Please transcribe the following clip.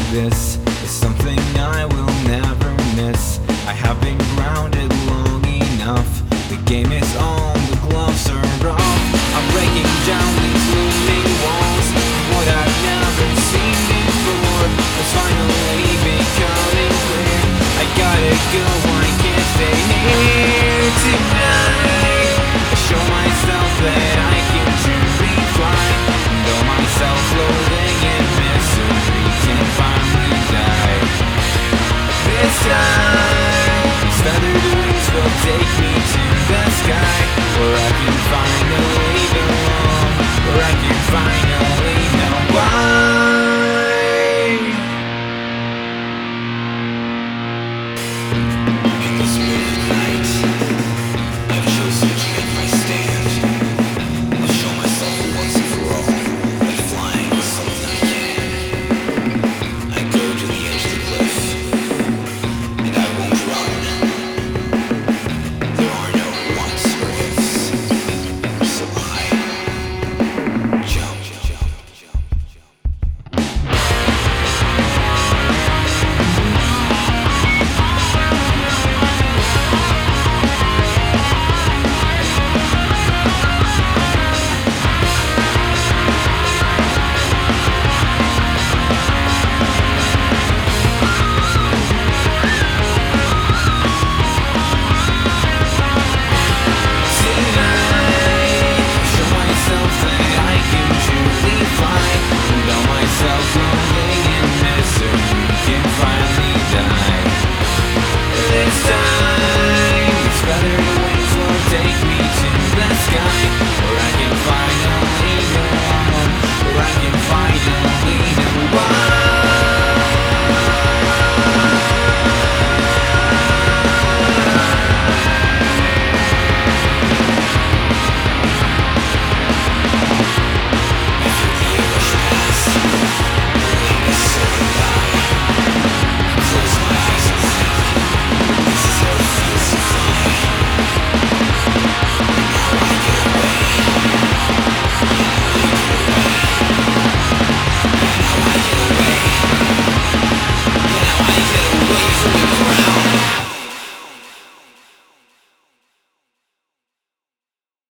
this is something I will never miss. I have been grounded long enough. The game is on, the gloves are off. I'm breaking down these looming walls. What I've never seen before is finally becoming clear. I gotta go, I can't stay here tonight. I show myself that I can truly fly. Though my self-loathing and misery can finally die. This time, these feathered wings will take